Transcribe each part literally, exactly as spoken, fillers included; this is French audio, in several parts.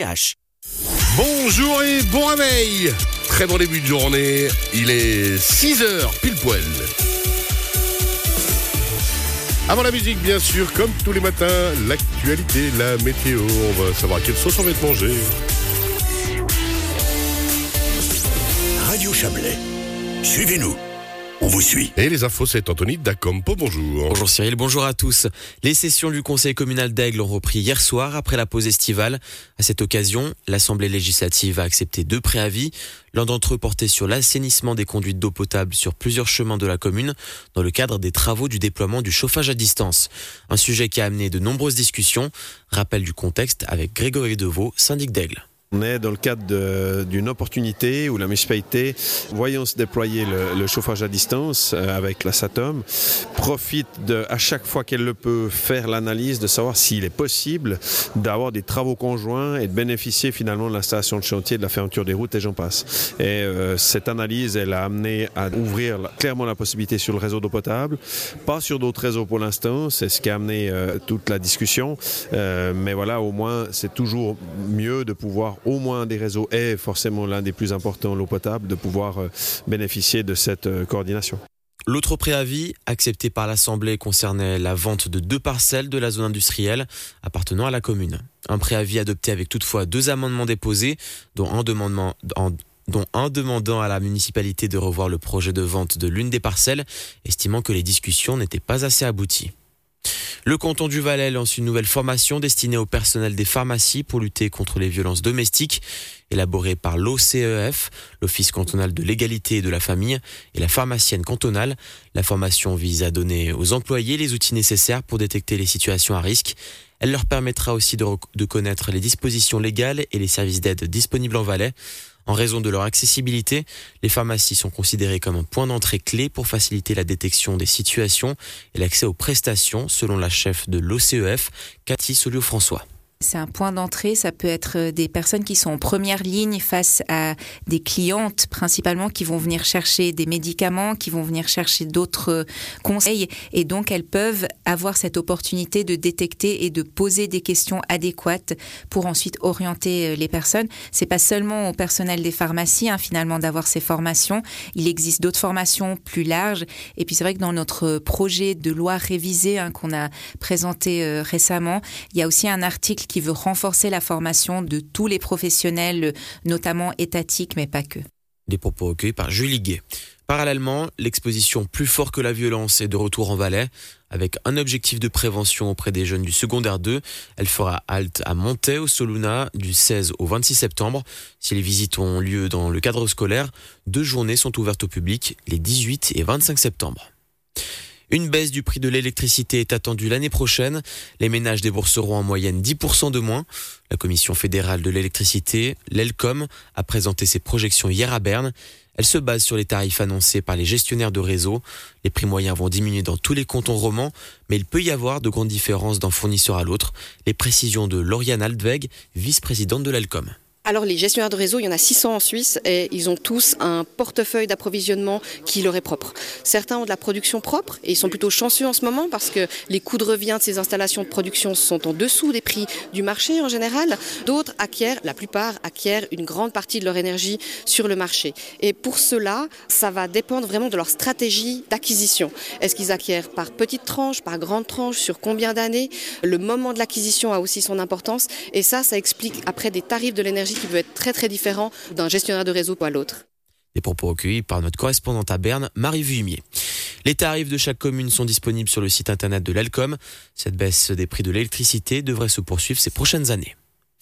H. Bonjour et bon réveil. Très bon début de journée. Il est six heures pile poil. Avant la musique, bien sûr, comme tous les matins, l'actualité, la météo. On va savoir quelle sauce on va te manger. Radio Chablais. Suivez-nous. On vous suit. Et les infos, c'est Anthony Dacampo, bonjour. Bonjour Cyril, bonjour à tous. Les sessions du Conseil communal d'Aigle ont repris hier soir après la pause estivale. À cette occasion, l'Assemblée législative a accepté deux préavis. L'un d'entre eux portait sur l'assainissement des conduites d'eau potable sur plusieurs chemins de la commune dans le cadre des travaux du déploiement du chauffage à distance. Un sujet qui a amené de nombreuses discussions. Rappel du contexte avec Grégory Deveau, syndic d'Aigle. On est dans le cadre de, d'une opportunité où la municipalité, voyant se déployer le, le chauffage à distance euh, avec la SATOM, profite de, à chaque fois qu'elle le peut, faire l'analyse de savoir s'il est possible d'avoir des travaux conjoints et de bénéficier finalement de l'installation de chantier, de la fermeture des routes et j'en passe. Et euh, cette analyse, elle a amené à ouvrir la, clairement la possibilité sur le réseau d'eau potable, pas sur d'autres réseaux pour l'instant, c'est ce qui a amené euh, toute la discussion. Euh, mais voilà, au moins, c'est toujours mieux de pouvoir au moins des réseaux est forcément l'un des plus importants, l'eau potable, de pouvoir bénéficier de cette coordination. L'autre préavis, accepté par l'Assemblée, concernait la vente de deux parcelles de la zone industrielle appartenant à la commune. Un préavis adopté avec toutefois deux amendements déposés, dont un demandement... En dont un demandant à la municipalité de revoir le projet de vente de l'une des parcelles, estimant que les discussions n'étaient pas assez abouties. Le canton du Valais lance une nouvelle formation destinée au personnel des pharmacies pour lutter contre les violences domestiques. Élaborée par l'O C E F, l'Office cantonal de l'égalité et de la famille, et la pharmacienne cantonale, la formation vise à donner aux employés les outils nécessaires pour détecter les situations à risque. Elle leur permettra aussi de, rec- de connaître les dispositions légales et les services d'aide disponibles en Valais. En raison de leur accessibilité, les pharmacies sont considérées comme un point d'entrée clé pour faciliter la détection des situations et l'accès aux prestations, selon la chef de l'O C E F, Cathy Solio-François. C'est un point d'entrée, ça peut être des personnes qui sont en première ligne face à des clientes principalement qui vont venir chercher des médicaments, qui vont venir chercher d'autres conseils et donc elles peuvent avoir cette opportunité de détecter et de poser des questions adéquates pour ensuite orienter les personnes. C'est pas seulement au personnel des pharmacies hein, finalement d'avoir ces formations, il existe d'autres formations plus larges et puis c'est vrai que dans notre projet de loi révisée hein, qu'on a présenté euh, récemment, il y a aussi un article qui veut renforcer la formation de tous les professionnels, notamment étatiques, mais pas que. Des propos recueillis par Julie Guet. Parallèlement, l'exposition Plus fort que la violence est de retour en Valais. Avec un objectif de prévention auprès des jeunes du secondaire deux, elle fera halte à Montaix, au Soluna, du seize au vingt-six septembre. Si les visites ont lieu dans le cadre scolaire, deux journées sont ouvertes au public, les dix-huit et vingt-cinq septembre. Une baisse du prix de l'électricité est attendue l'année prochaine. Les ménages débourseront en moyenne dix pour cent de moins. La Commission fédérale de l'électricité, l'ELCOM, a présenté ses projections hier à Berne. Elle se base sur les tarifs annoncés par les gestionnaires de réseau. Les prix moyens vont diminuer dans tous les cantons romans, mais il peut y avoir de grandes différences d'un fournisseur à l'autre. Les précisions de Lauriane Altweg, vice-présidente de l'ELCOM. Alors les gestionnaires de réseau, il y en a six cents en Suisse et ils ont tous un portefeuille d'approvisionnement qui leur est propre. Certains ont de la production propre et ils sont plutôt chanceux en ce moment parce que les coûts de revient de ces installations de production sont en dessous des prix du marché en général. D'autres acquièrent, la plupart acquièrent une grande partie de leur énergie sur le marché. Et pour cela, ça va dépendre vraiment de leur stratégie d'acquisition. Est-ce qu'ils acquièrent par petites tranches, par grandes tranches, sur combien d'années? Le moment de l'acquisition a aussi son importance et ça, ça explique après des tarifs de l'énergie qui peut être très très différent d'un gestionnaire de réseau à l'autre. Des propos recueillis par notre correspondante à Berne, Marie Vuillier. Les tarifs de chaque commune sont disponibles sur le site internet de l'ELCOM. Cette baisse des prix de l'électricité devrait se poursuivre ces prochaines années.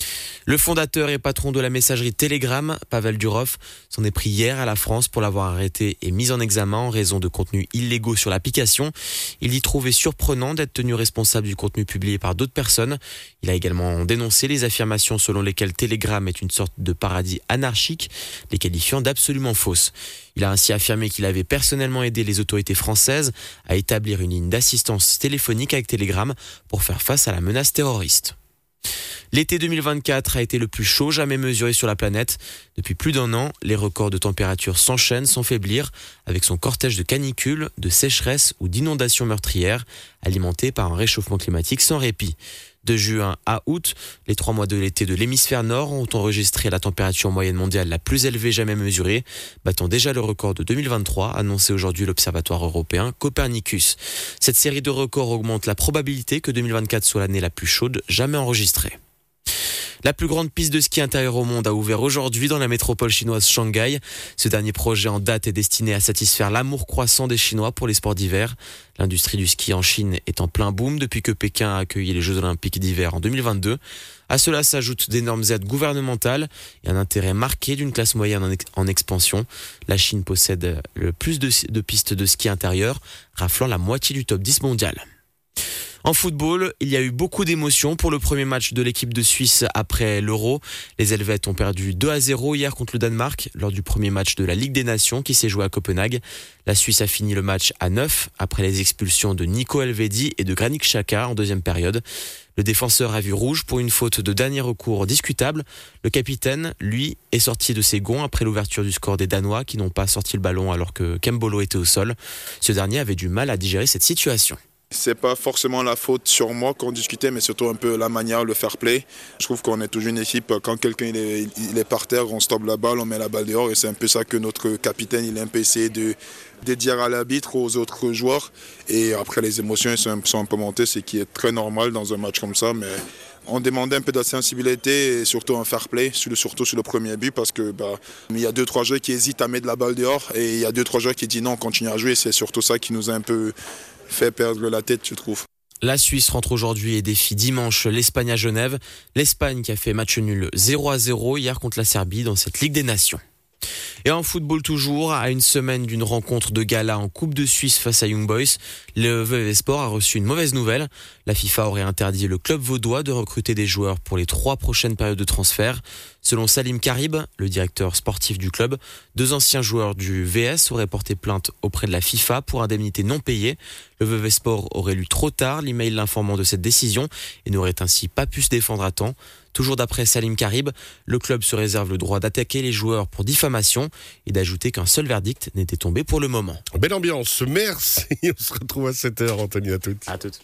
Le fondateur et patron de la messagerie Telegram, Pavel Durov, s'en est pris hier à la France pour l'avoir arrêté et mis en examen en raison de contenus illégaux sur l'application. Il y trouvait surprenant d'être tenu responsable du contenu publié par d'autres personnes. Il a également dénoncé les affirmations selon lesquelles Telegram est une sorte de paradis anarchique, les qualifiant d'absolument fausses. Il a ainsi affirmé qu'il avait personnellement aidé les autorités françaises à établir une ligne d'assistance téléphonique avec Telegram pour faire face à la menace terroriste. L'été deux mille vingt-quatre a été le plus chaud jamais mesuré sur la planète. Depuis plus d'un an, les records de température s'enchaînent sans faiblir, avec son cortège de canicules, de sécheresses ou d'inondations meurtrières, alimentés par un réchauffement climatique sans répit. De juin à août, les trois mois de l'été de l'hémisphère nord ont enregistré la température moyenne mondiale la plus élevée jamais mesurée, battant déjà le record de deux mille vingt-trois, annoncé aujourd'hui l'Observatoire européen Copernicus. Cette série de records augmente la probabilité que deux mille vingt-quatre soit l'année la plus chaude jamais enregistrée. La plus grande piste de ski intérieur au monde a ouvert aujourd'hui dans la métropole chinoise Shanghai. Ce dernier projet en date est destiné à satisfaire l'amour croissant des Chinois pour les sports d'hiver. L'industrie du ski en Chine est en plein boom depuis que Pékin a accueilli les Jeux Olympiques d'hiver en deux mille vingt-deux. À cela s'ajoutent d'énormes aides gouvernementales et un intérêt marqué d'une classe moyenne en, ex- en expansion. La Chine possède le plus de, de pistes de ski intérieur, raflant la moitié du top dix mondial. En football, il y a eu beaucoup d'émotions pour le premier match de l'équipe de Suisse après l'Euro. Les Helvètes ont perdu deux à zéro hier contre le Danemark lors du premier match de la Ligue des Nations qui s'est joué à Copenhague. La Suisse a fini le match à neuf après les expulsions de Nico Elvedi et de Granit Xhaka en deuxième période. Le défenseur a vu rouge pour une faute de dernier recours discutable. Le capitaine, lui, est sorti de ses gonds après l'ouverture du score des Danois qui n'ont pas sorti le ballon alors que Kembolo était au sol. Ce dernier avait du mal à digérer cette situation. C'est pas forcément la faute sur moi qu'on discutait, mais surtout un peu la manière, le fair play. Je trouve qu'on est toujours une équipe, quand quelqu'un il est, il est par terre, on stoppe la balle, on met la balle dehors, et c'est un peu ça que notre capitaine il a un peu essayé de, de dire à l'arbitre, aux autres joueurs. Et après les émotions sont, sont un peu montées, ce qui est très normal dans un match comme ça, mais on demandait un peu de sensibilité et surtout un fair play, surtout sur le premier but, parce que bah, il y a deux trois joueurs qui hésitent à mettre la balle dehors, et il y a deux trois joueurs qui disent non, on continue à jouer. C'est surtout ça qui nous a un peu fait perdre la tête, je trouve. La Suisse rentre aujourd'hui et défie dimanche l'Espagne à Genève. L'Espagne qui a fait match nul zéro à zéro hier contre la Serbie dans cette Ligue des Nations. Et en football toujours, à une semaine d'une rencontre de gala en Coupe de Suisse face à Young Boys, le V V Sport a reçu une mauvaise nouvelle. La FIFA aurait interdit le club vaudois de recruter des joueurs pour les trois prochaines périodes de transfert. Selon Salim Karib, le directeur sportif du club, deux anciens joueurs du V S auraient porté plainte auprès de la FIFA pour indemnité non payée. Le V V Sport aurait lu trop tard l'email l'informant de cette décision et n'aurait ainsi pas pu se défendre à temps. Toujours d'après Salim Karib, le club se réserve le droit d'attaquer les joueurs pour diffamation et d'ajouter qu'un seul verdict n'était tombé pour le moment. Belle ambiance, merci. On se retrouve à sept heures, Anthony, à toutes. À toutes.